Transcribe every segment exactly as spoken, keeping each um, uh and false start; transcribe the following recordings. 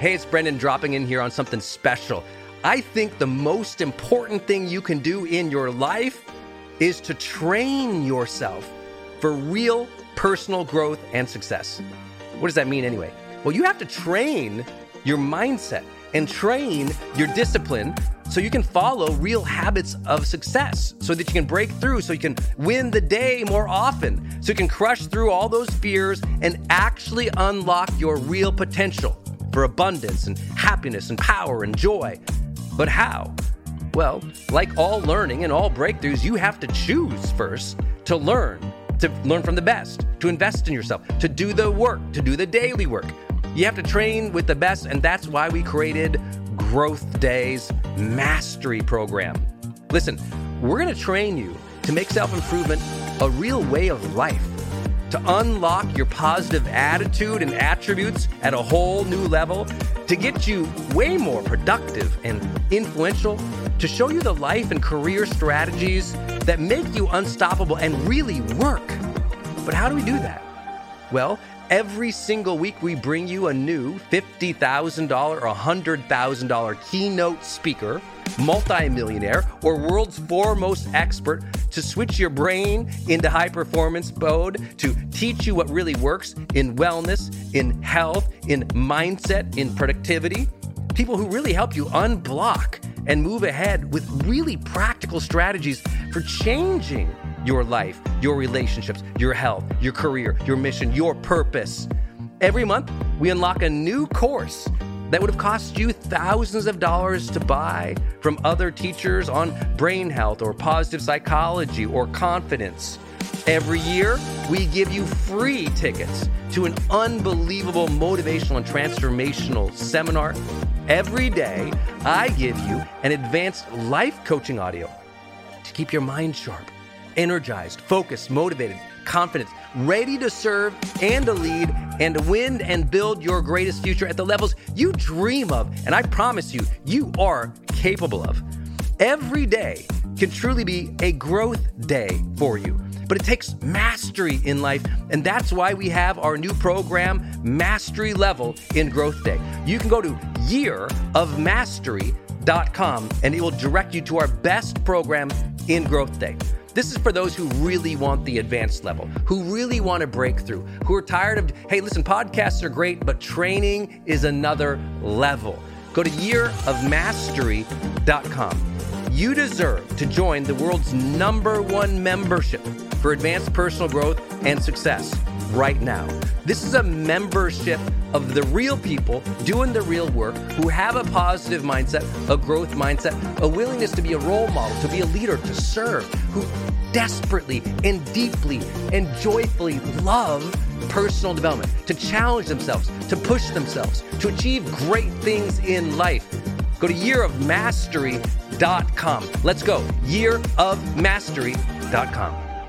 Hey, it's Brendan dropping in here on something special. I think the most important thing you can do in your life is to train yourself for real personal growth and success. What does that mean anyway? Well, you have to train your mindset and train your discipline so you can follow real habits of success, so that you can break through, so you can win the day more often, so you can crush through all those fears and actually unlock your real potential for abundance and happiness and power and joy. But how? Well, like all learning and all breakthroughs, you have to choose first to learn, to learn from the best, to invest in yourself, to do the work, to do the daily work. You have to train with the best, and that's why we created Growth Day's Mastery Program. Listen, we're going to train you to make self-improvement a real way of life, to unlock your positive attitude and attributes at a whole new level, to get you way more productive and influential, to show you the life and career strategies that make you unstoppable and really work. But how do we do that? Well, every single week we bring you a new fifty thousand dollars or one hundred thousand dollars keynote speaker, multimillionaire, or world's foremost expert to switch your brain into high performance mode, to teach you what really works in wellness, in health, in mindset, in productivity. People who really help you unblock and move ahead with really practical strategies for changing your life, your relationships, your health, your career, your mission, your purpose. Every month, we unlock a new course that would have cost you thousands of dollars to buy from other teachers on brain health or positive psychology or confidence. Every year, we give you free tickets to an unbelievable motivational and transformational seminar. Every day, I give you an advanced life coaching audio to keep your mind sharp, energized, focused, motivated, confident, ready to serve and to lead and to win and build your greatest future at the levels you dream of. And I promise you, you are capable of. Every day can truly be a growth day for you, but it takes mastery in life. And that's why we have our new program, Mastery Level in Growth Day. You can go to year of mastery dot com and it will direct you to our best program in Growth Day. This is for those who really want the advanced level, who really want to break through, who are tired of, hey, listen, podcasts are great, but training is another level. Go to year of mastery dot com. You deserve to join the world's number one membership for advanced personal growth and success right now. This is a membership of the real people doing the real work, who have a positive mindset, a growth mindset, a willingness to be a role model, to be a leader, to serve, who desperately and deeply and joyfully love personal development, to challenge themselves, to push themselves, to achieve great things in life. Go to year of mastery dot com. Let's go. year of mastery dot com.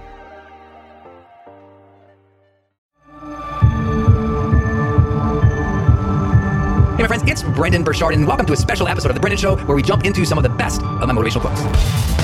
Hey, my friends, it's Brendon Burchard, and welcome to a special episode of The Brendan Show, where we jump into some of the best of my motivational quotes.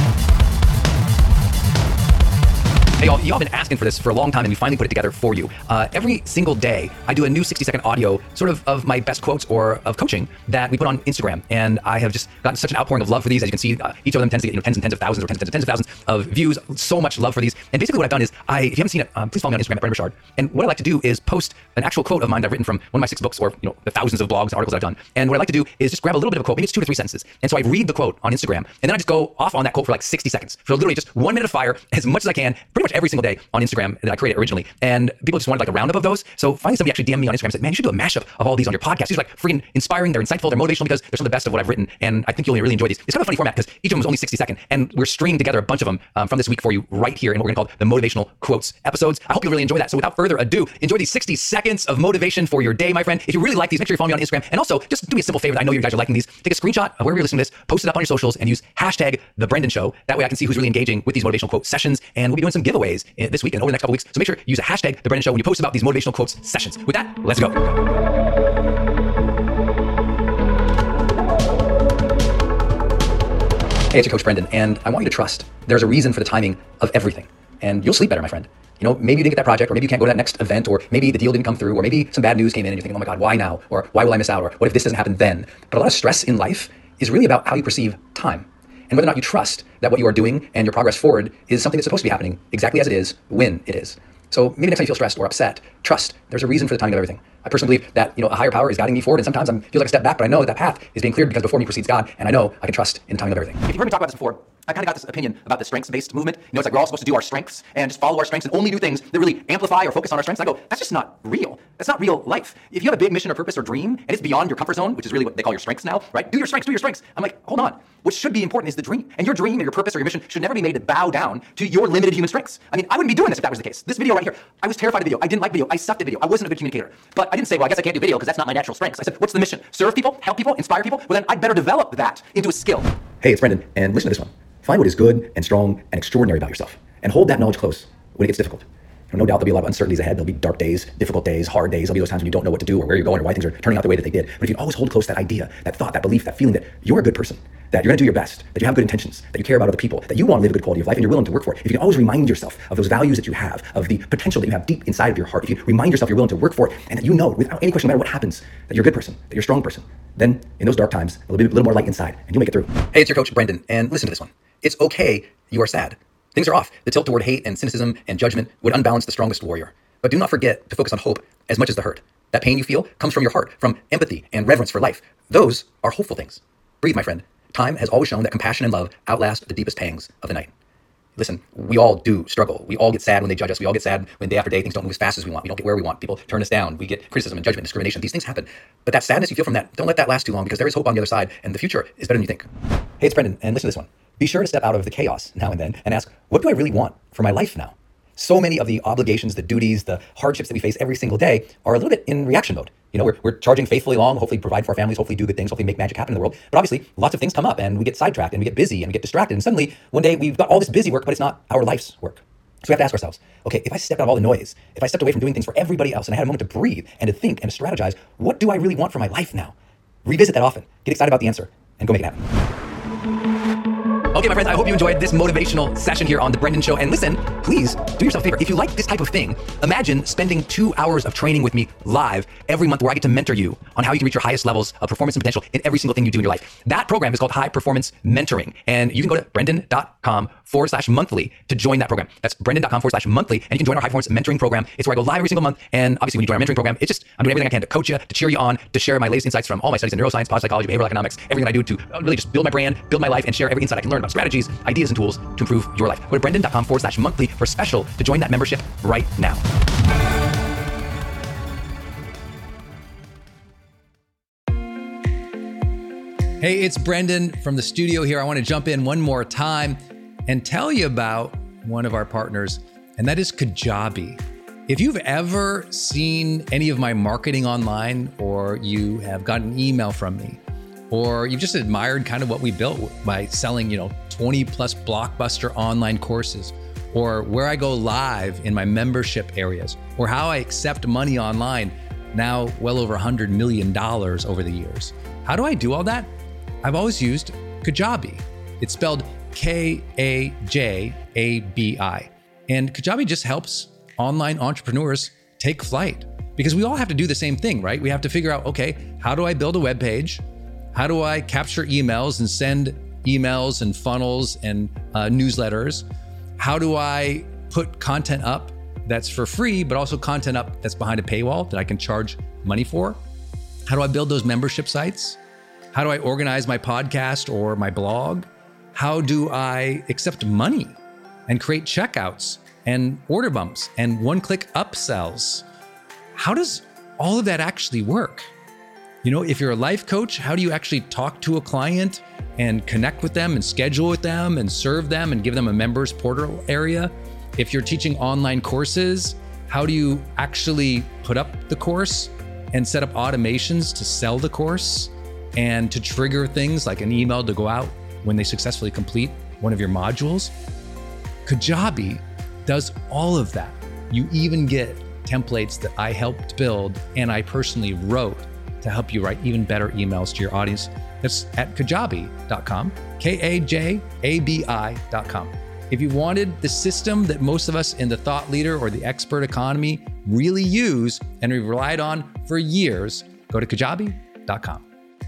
Hey, y'all, y'all been asking for this for a long time, and we finally put it together for you. Uh, every single day, I do a new sixty second audio, sort of of my best quotes or of coaching that we put on Instagram. And I have just gotten such an outpouring of love for these. As you can see, uh, each of them tends to get you know, tens and tens of thousands or tens and tens and tens of thousands of views. So much love for these. And basically what I've done is, I, if you haven't seen it, um, please follow me on Instagram at Brendan Burchard. And what I like to do is post an actual quote of mine that I've written from one of my six books, or you know the thousands of blogs, articles I've done. And what I like to do is just grab a little bit of a quote, maybe it's two to three sentences. And so I read the quote on Instagram, and then I just go off on that quote for like sixty seconds. So literally just one minute of fire, as much as I can, pretty much every single day on Instagram that I created originally. And people just wanted like a roundup of those. So finally somebody actually D M'd me on Instagram and said, man, you should do a mashup of all these on your podcast. These are like freaking inspiring, they're insightful, they're motivational, because they're some of the best of what I've written. And I think you'll really enjoy these. It's kind of a funny format because each of them is only sixty second, and we're stringing together a bunch of them um, from this week for you right here in what we're gonna call the Motivational Quotes episodes. I hope you'll really enjoy that. So without further ado, enjoy these sixty seconds of motivation for your day, my friend. If you really like these, make sure you follow me on Instagram. And also, just do me a simple favor that I know you guys are liking these. Take a screenshot of wherever you're listening to this, post it up on your socials, and use hashtag The Brendan Show. That way I can see who's really engaging with these motivational quote sessions. And we'll be doing some giveaways this week and over the next couple weeks. So make sure you use a hashtag The Brendan Show when you post about these motivational quotes sessions. With that, let's go. Hey, it's your coach Brendan, and I want you to trust there's a reason for the timing of everything, and you'll sleep better, my friend, You know, maybe you didn't get that project, or maybe you can't go to that next event, or maybe the deal didn't come through, or maybe some bad news came in and you're thinking, oh my God, why now? Or why will I miss out? Or what if this doesn't happen then? But a lot of stress in life is really about how you perceive time and whether or not you trust that what you are doing and your progress forward is something that's supposed to be happening exactly as it is when it is. So maybe next time you feel stressed or upset, trust there's a reason for the timing of everything. I personally believe that, you know, a higher power is guiding me forward, and sometimes I feel like a step back, but I know that that path is being cleared because before me proceeds God, and I know I can trust in the timing of everything. If you've heard me talk about this before, I kind of got this opinion about the strengths-based movement. You know, it's like we're all supposed to do our strengths and just follow our strengths and only do things that really amplify or focus on our strengths. And I go, that's just not real. That's not real life. If you have a big mission or purpose or dream, and it's beyond your comfort zone, which is really what they call your strengths now, right? Do your strengths, do your strengths. I'm like, hold on. What should be important is the dream. And your dream or your purpose or your mission should never be made to bow down to your limited human strengths. I mean, I wouldn't be doing this if that was the case. This video right here, I was terrified of video. I didn't like video. I sucked at video. I wasn't a good communicator. But I didn't say, well, I guess I can't do video because that's not my natural strengths. I said, what's the mission? Serve people, help people, inspire people? Well, then I'd better develop that into a skill. Hey, it's Brendan, and listen to this one. Find what is good and strong and extraordinary about yourself, and hold that knowledge close when it gets difficult. You know, no doubt there'll be a lot of uncertainties ahead. There'll be dark days, difficult days, hard days. There'll be those times when you don't know what to do or where you're going or why things are turning out the way that they did. But if you always hold close that idea, that thought, that belief, that feeling that you're a good person, that you're going to do your best, that you have good intentions, that you care about other people, that you want to live a good quality of life and you're willing to work for it. If you can always remind yourself of those values that you have, of the potential that you have deep inside of your heart, if you remind yourself you're willing to work for it, and that you know without any question, no matter what happens, that you're a good person, that you're a strong person, then in those dark times, there'll be a little more light inside and you'll make it through. Hey, it's your coach, Brendan, and listen to this one. It's okay you are sad. Things are off. The tilt toward hate and cynicism and judgment would unbalance the strongest warrior. But do not forget to focus on hope as much as the hurt. That pain you feel comes from your heart, from empathy and reverence for life. Those are hopeful things. Breathe, my friend. Time has always shown that compassion and love outlast the deepest pangs of the night. Listen, we all do struggle. We all get sad when they judge us. We all get sad when day after day things don't move as fast as we want. We don't get where we want. People turn us down. We get criticism and judgment, discrimination. These things happen. But that sadness you feel from that, don't let that last too long because there is hope on the other side and the future is better than you think. Hey, it's Brendan, and listen to this one. Be sure to step out of the chaos now and then and ask, what do I really want for my life now? So many of the obligations, the duties, the hardships that we face every single day are a little bit in reaction mode. You know, we're, we're charging faithfully along, hopefully provide for our families, hopefully do good things, hopefully make magic happen in the world. But obviously, lots of things come up and we get sidetracked and we get busy and we get distracted. And suddenly, one day, we've got all this busy work, but it's not our life's work. So we have to ask ourselves, okay, if I stepped out of all the noise, if I stepped away from doing things for everybody else and I had a moment to breathe and to think and to strategize, what do I really want for my life now? Revisit that often. Get excited about the answer and go make it happen. Okay, my friends, I hope you enjoyed this motivational session here on The Brendan Show. And listen, please do yourself a favor. If you like this type of thing, imagine spending two hours of training with me live every month where I get to mentor you on how you can reach your highest levels of performance and potential in every single thing you do in your life. That program is called High Performance Mentoring. And you can go to brendan.com forward slash monthly to join that program. That's brendan.com forward slash monthly. And you can join our High Performance Mentoring program. It's where I go live every single month. And obviously when you join our mentoring program, it's just, I'm doing everything I can to coach you, to cheer you on, to share my latest insights from all my studies in neuroscience, positive psychology, behavioral economics, everything I do to really just build my brand, build my life, and share every insight I can learn about strategies, ideas, and tools to improve your life. Go to brendan.com forward slash monthly for special to join that membership right now. Hey, it's Brendan from the studio here. I want to jump in one more time and tell you about one of our partners, and that is Kajabi. If you've ever seen any of my marketing online, or you have gotten an email from me, or you've just admired kind of what we built by selling, you know, twenty plus blockbuster online courses, or where I go live in my membership areas, or how I accept money online, now well over one hundred million dollars over the years. How do I do all that? I've always used Kajabi. It's spelled K A J A B I. And Kajabi just helps online entrepreneurs take flight, because we all have to do the same thing, right? We have to figure out, okay, how do I build a web page? How do I capture emails and send emails and funnels and uh, newsletters? How do I put content up that's for free, but also content up that's behind a paywall that I can charge money for? How do I build those membership sites? How do I organize my podcast or my blog? How do I accept money and create checkouts and order bumps and one-click upsells? How does all of that actually work? You know, if you're a life coach, how do you actually talk to a client and connect with them and schedule with them and serve them and give them a members portal area? If you're teaching online courses, how do you actually put up the course and set up automations to sell the course and to trigger things like an email to go out when they successfully complete one of your modules? Kajabi does all of that. You even get templates that I helped build and I personally wrote to help you write even better emails to your audience. That's at kajabi dot com, K A J A B I dot com. If you wanted the system that most of us in the thought leader or the expert economy really use and we've relied on for years, go to kajabi dot com.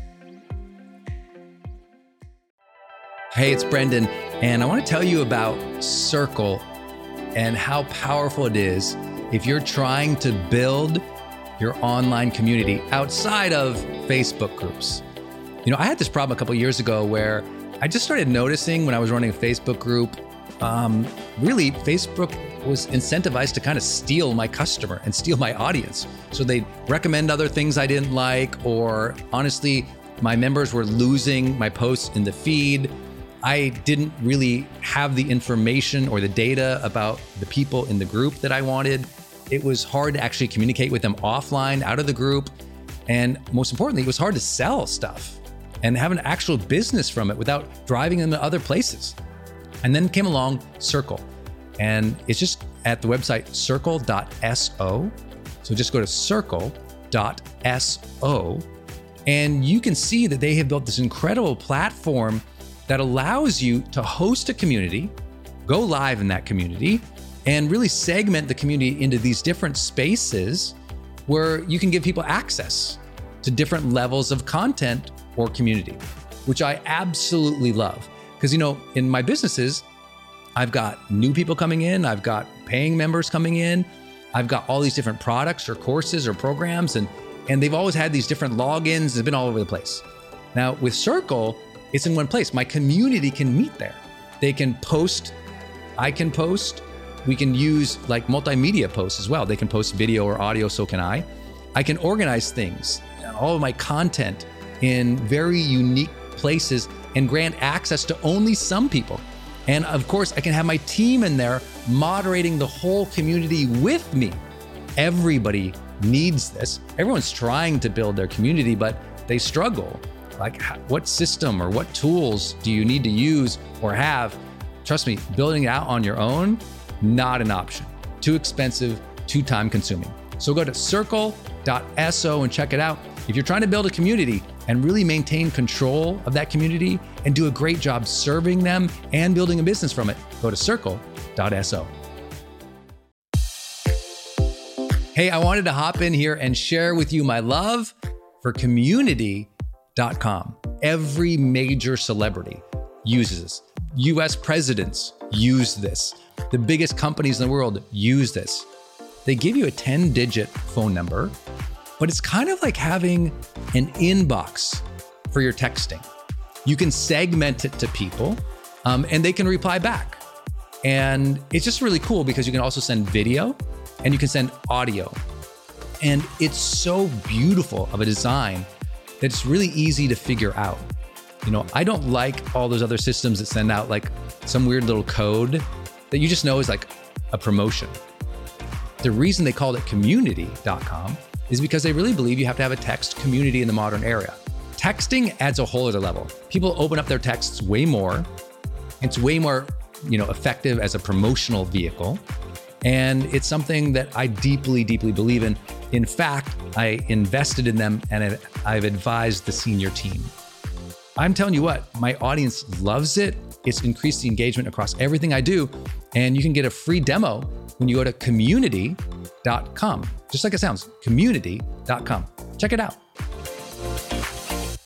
Hey, it's Brendan, and I want to tell you about Circle and how powerful it is if you're trying to build your online community outside of Facebook groups. You know, I had this problem a couple years ago where I just started noticing when I was running a Facebook group, um, really Facebook was incentivized to kind of steal my customer and steal my audience. So they'd recommend other things I didn't like, or honestly, my members were losing my posts in the feed. I didn't really have the information or the data about the people in the group that I wanted. It was hard to actually communicate with them offline, out of the group. And most importantly, it was hard to sell stuff and have an actual business from it without driving them to other places. And then came along Circle. And it's just at the website circle dot so. So just go to circle dot so. And you can see that they have built this incredible platform that allows you to host a community, go live in that community, and really segment the community into these different spaces where you can give people access to different levels of content or community, which I absolutely love. Because, you know, in my businesses, I've got new people coming in, I've got paying members coming in, I've got all these different products or courses or programs, and, and they've always had these different logins, they've been all over the place. Now with Circle, it's in one place. My community can meet there. They can post, I can post, we can use like multimedia posts as well. They can post video or audio, so can I. I can organize things, all of my content in very unique places and grant access to only some people. And of course, I can have my team in there moderating the whole community with me. Everybody needs this. Everyone's trying to build their community, but they struggle. Like, what system or what tools do you need to use or have? Trust me, building it out on your own, not an option. Too expensive, too time consuming. So go to circle dot so and check it out. If you're trying to build a community and really maintain control of that community and do a great job serving them and building a business from it, go to circle dot so. Hey, I wanted to hop in here and share with you my love for community dot com. Every major celebrity uses this. U S presidents use this. The biggest companies in the world use this. They give you a ten digit phone number, but it's kind of like having an inbox for your texting. You can segment it to people, um, and they can reply back. And it's just really cool because you can also send video and you can send audio. And it's so beautiful of a design that it's really easy to figure out. You know, I don't like all those other systems that send out like some weird little code that you just know is like a promotion. The reason they called it community dot com is because they really believe you have to have a text community in the modern era. Texting adds a whole other level. People open up their texts way more. It's way more, you know, effective as a promotional vehicle. And it's something that I deeply, deeply believe in. In fact, I invested in them and I've advised the senior team. I'm telling you what, my audience loves it. It's increased the engagement across everything I do. And you can get a free demo when you go to community dot com. Just like it sounds, community dot com. Check it out.